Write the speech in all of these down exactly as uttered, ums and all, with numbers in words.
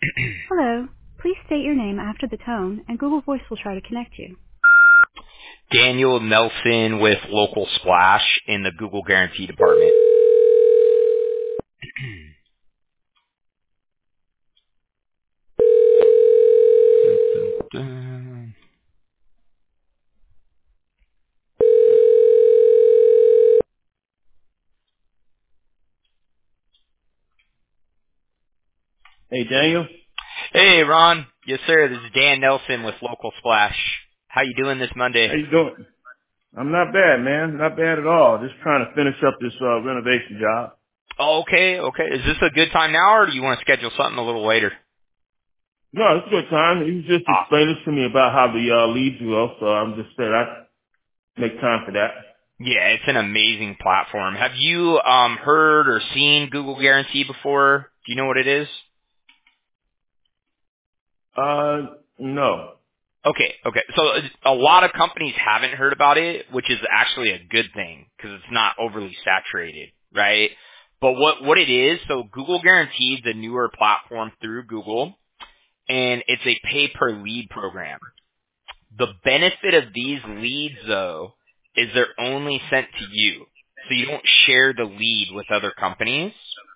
Hello. Please state your name after the tone, and Google Voice will try to connect you. Daniel Nelson with Local Splash in the Google Guarantee Department. Hey, Daniel. Hey, Ron. Yes, sir. This is Dan Nelson with Local Splash. How you doing this How Monday? you doing? I'm not bad, man. Not bad at all. Just trying to finish up this uh, renovation job. Oh, okay, okay. Is this a good time now, or do you want to schedule something a little later? No, it's a good time. You just Awesome. explained this to me about how the uh, leads go, so I'm just saying I make time for that. Yeah, it's an amazing platform. Have you um, heard or seen Google Guarantee before? Do you know what it is? Uh, no. Okay, okay. So a lot of companies haven't heard about it, which is actually a good thing because it's not overly saturated, right? But what what it is, so Google Guaranteed, the newer platform through Google, and it's a pay per lead program. The benefit of these leads, though, is they're only sent to you, so you don't share the lead with other companies,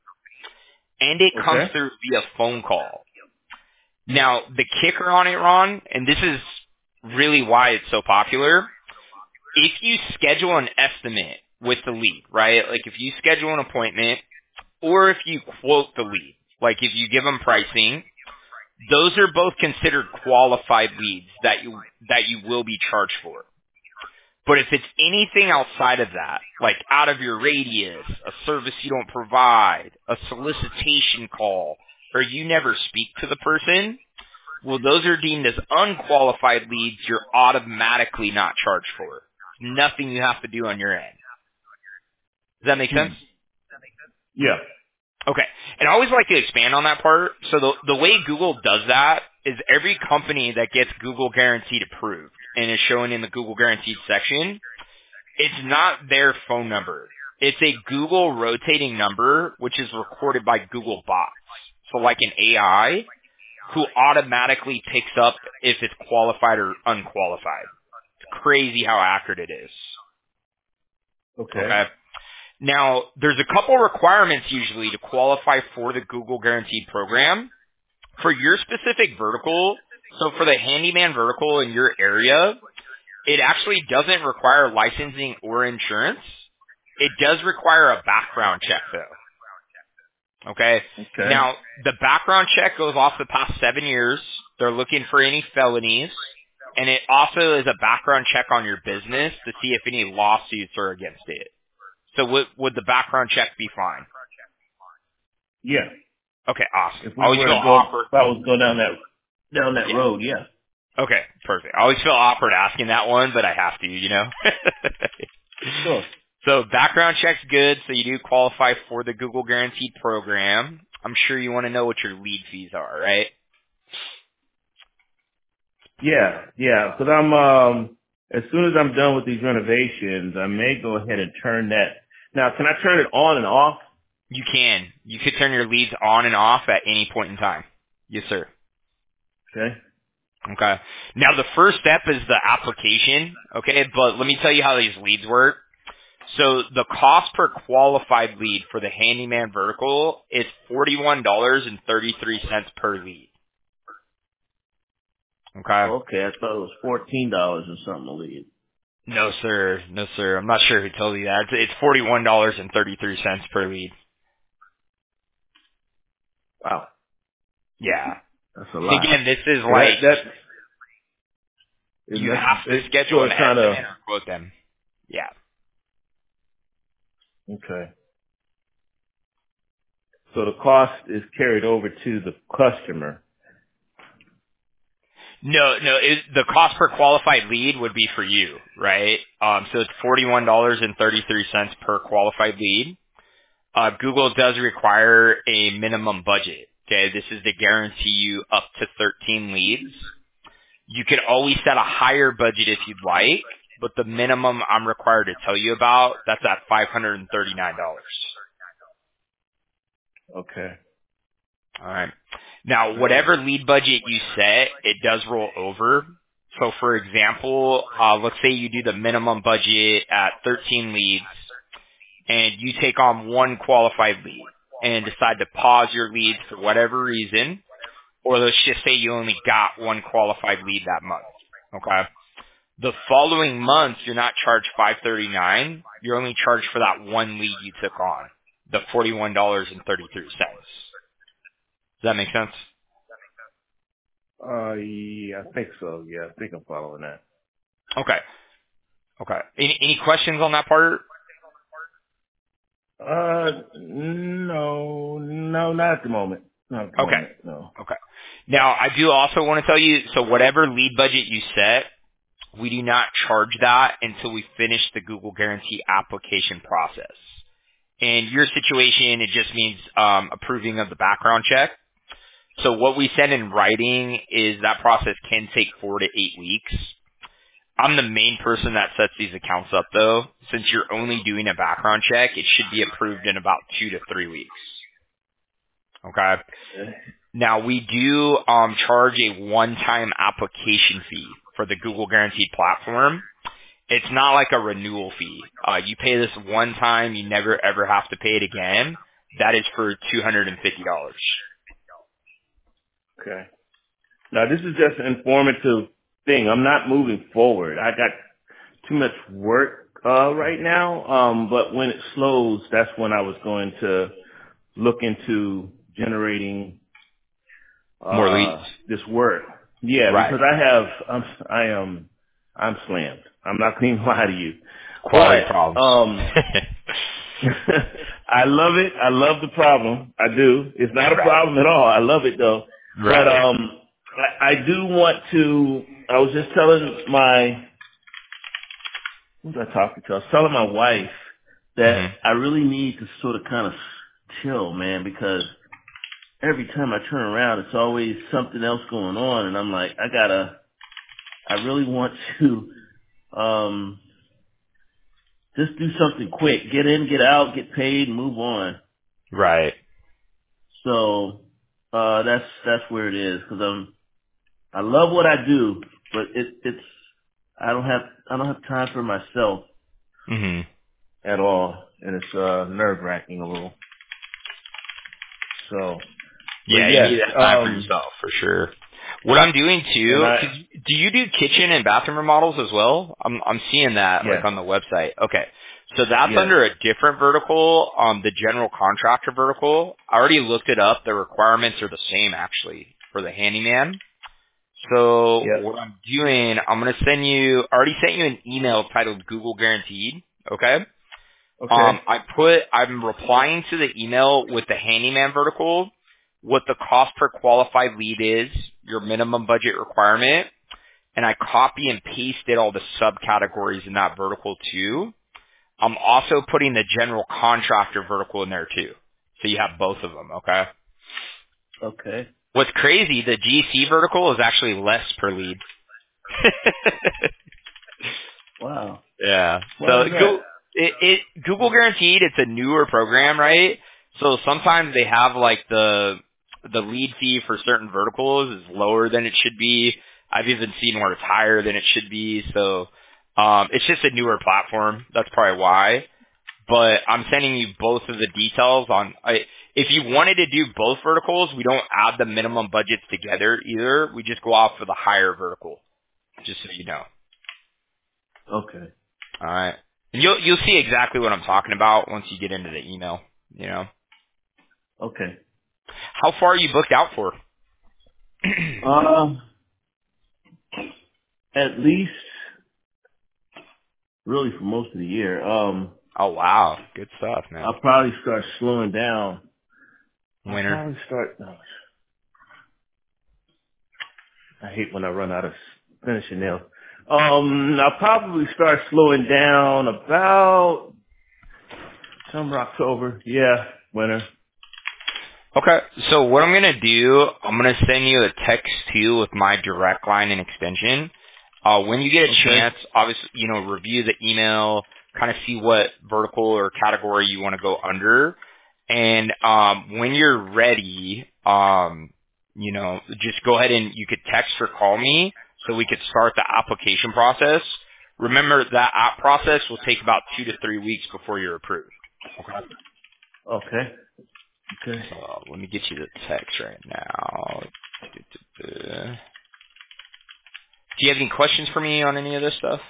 and it comes Okay. through via phone call. Now, the kicker on it, Ron, and this is really why it's so popular, if you schedule an estimate with the lead, right? Like if you schedule an appointment or if you quote the lead, like if you give them pricing, those are both considered qualified leads that you, that you will be charged for. But if it's anything outside of that, like out of your radius, a service you don't provide, a solicitation call, or you never speak to the person, well, those are deemed as unqualified leads you're automatically not charged for. Nothing you have to do on your end. Does that make Hmm. sense? Yeah. Okay. And I always like to expand on that part. So the, the way Google does that is every company that gets Google Guaranteed approved and is shown in the Google Guaranteed section, it's not their phone number. It's a Google rotating number, which is recorded by Google bots. So like an A I who automatically picks up if it's qualified or unqualified. It's crazy how accurate it is. Okay. Okay. Now, there's a couple requirements usually to qualify for the Google Guaranteed program. For your specific vertical, so for the handyman vertical in your area, it actually doesn't require licensing or insurance. It does require a background check though. Okay? Okay. Now, the background check goes off the past seven years. They're looking for any felonies. And it also is a background check on your business to see if any lawsuits are against it. So would, would the background check be fine? Yeah. Okay, awesome. If I we always were feel to go, awkward. if I was to go down that down that Yeah. road, yeah. Okay, perfect. I always feel awkward asking that one, but I have to, you know? Sure. So background check's good, so you do qualify for the Google Guaranteed program. I'm sure you want to know what your lead fees are, right? Yeah. Yeah. Because I'm um as soon as I'm done with these renovations, I may go ahead and turn that. Now, can I turn it on and off? You can. You could turn your leads on and off at any point in time. Yes, sir. Okay. Okay. Now the first step is the application, okay, but let me tell you how these leads work. So the cost per qualified lead for the handyman vertical is forty-one dollars and thirty-three cents per lead. Okay. Okay, I thought it was fourteen dollars or something to leave. No, sir. No, sir. I'm not sure who told you that. It's it's forty-one dollars and thirty-three cents per lead. Wow, Yeah. that's a And lot. again, this is So that like, that is you that's have to it, schedule so an it's kind of estimate or quote them. Yeah. okay. So the cost is carried over to the customer. No, no, it, the cost per qualified lead would be for you, right? Um, so it's forty-one dollars and thirty-three cents per qualified lead. Uh, Google does require a minimum budget. Okay, this is to guarantee you up to thirteen leads. You could always set a higher budget if you'd like, but the minimum I'm required to tell you about, that's at five hundred thirty-nine dollars. Okay. All right. Now, whatever lead budget you set, it does roll over. So, for example, uh, let's say you do the minimum budget at thirteen leads, and you take on one qualified lead and decide to pause your leads for whatever reason, or let's just say you only got one qualified lead that month. Okay. The following month, you're not charged five thirty-nine. You're only charged for that one lead you took on, the forty-one dollars and thirty-three cents. Does that make sense? Uh, yeah, I think so. Yeah, I think I'm following that. Okay. Okay. Any, any questions on that part? Uh, no, no, not at the moment. Not at the Okay. moment, no. Okay. Now, I do also want to tell you, so whatever lead budget you set, we do not charge that until we finish the Google Guarantee application process. In your situation, it just means um, approving of the background check. So what we send in writing is that process can take four to eight weeks. I'm the main person that sets these accounts up, though. Since you're only doing a background check, it should be approved in about two to three weeks. Okay? Okay. Now, we do um, charge a one-time application fee for the Google Guaranteed platform. It's not like a renewal fee. Uh, you pay this one time, you never ever have to pay it again. That is for two hundred fifty dollars. Okay. Now, this is just an informative thing. I'm not moving forward. I got too much work uh, right now, um, but when it slows, that's when I was going to look into generating More leads. uh, this work. Yeah, Right. because I have, I'm, I am, I'm slammed. I'm not going to lie to you. Quality But problem. um, I love it. I love the problem. I do. It's not a Right. problem at all. I love it though. Right. But um, I, I do want to. I was just telling my, who was I talking to? I was telling my wife that Mhm. I really need to sort of kind of chill, man, because every time I turn around, it's always something else going on, and I'm like, I gotta. I really want to um just do something quick. Get in, get out, get paid, and move on. Right. So uh that's that's where it is, because I'm I love what I do, but it it's I don't have I don't have time for myself Mhm. at all, and it's uh nerve wracking a little. So, but Yeah, you yes, need that time for um, yourself for sure. What I'm doing and too, I 'cause do you do kitchen and bathroom remodels as well? I'm I'm seeing that like yes on the website. Okay, so that's yes under a different vertical, um, the general contractor vertical. I already looked it up. The requirements are the same actually for the handyman. So yep what I'm doing, I'm gonna send you. I already sent you an email titled Google Guaranteed. Okay. Um, okay I put, I'm replying to the email with the handyman vertical, what the cost per qualified lead is, your minimum budget requirement, and I copy and pasted all the subcategories in that vertical too. I'm also putting the general contractor vertical in there too. So you have both of them, okay? okay What's crazy, the G C vertical is actually less per lead. wow. Yeah. Why So is that? Google, it, it Google Guaranteed, it's a newer program, right? So sometimes they have like the the lead fee for certain verticals is lower than it should be. I've even seen where it's higher than it should be. So um, it's just a newer platform. That's probably why. But I'm sending you both of the details on. I, if you wanted to do both verticals, we don't add the minimum budgets together either. We just go off for the higher vertical, just so you know. Okay All right. And you'll you'll see exactly what I'm talking about once you get into the email. You know. okay. How far are you booked out for? Um, at least really for most of the year. Um, Oh wow, good stuff, man. I'll probably start slowing down. I'll Winter. probably start. No, I hate when I run out of finishing nails. Um, I'll probably start slowing down about summer, October. Yeah, winter. Okay, so what I'm gonna do, I'm gonna send you a text too with my direct line and extension. Uh, when you get a Okay. chance, obviously, you know, review the email, kind of see what vertical or category you want to go under, and um, when you're ready, um, you know, just go ahead and you could text or call me so we could start the application process. Remember that app process will take about two to three weeks before you're approved. Okay. Okay. Okay. So let me get you the text right now. Do you have any questions for me on any of this stuff?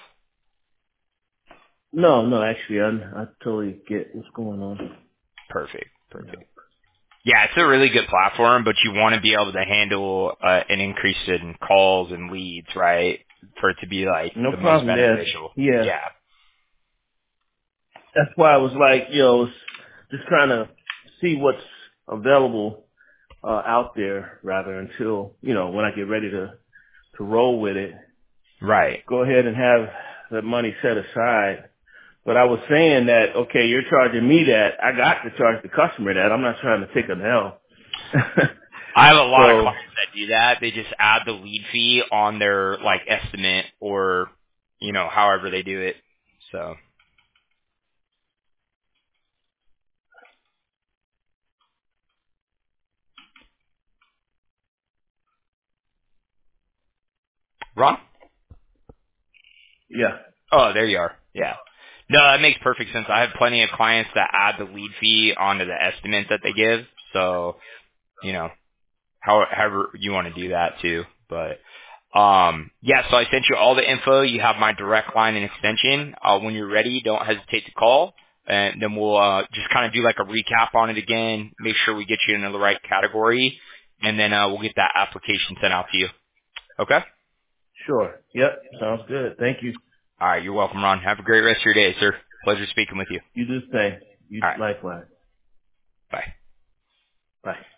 No, no, actually, I I totally get what's going on. Perfect. Yeah. Perfect. Yeah, it's a really good platform, but you want to be able to handle uh, an increase in calls and leads, right? For it to be like No the most problem there. beneficial. Yeah. Yeah. That's why I was like, you know, just trying to see what's available uh, out there, rather, until, you know, when I get ready to to roll with it, Right. go ahead and have the money set aside. But I was saying that, okay, you're charging me that. I got to charge the customer that. I'm not trying to take an L. I have a lot of So, clients that do that. They just add the lead fee on their like estimate or, you know, however they do it. So, Ron? yeah. Oh, there you are. Yeah. No, that makes perfect sense. I have plenty of clients that add the lead fee onto the estimate that they give. So, you know, how, however you want to do that too. But, um, yeah, so I sent you all the info. You have my direct line and extension. Uh, when you're ready, don't hesitate to call. And then we'll, uh, just kind of do like a recap on it again, make sure we get you into the right category. And then, uh, we'll get that application sent out to you. Okay? Sure. Yep. Sounds good. Thank you. All right. You're welcome, Ron. Have a great rest of your day, sir. Pleasure speaking with you. You do the same. You All right. likewise. Bye. Bye.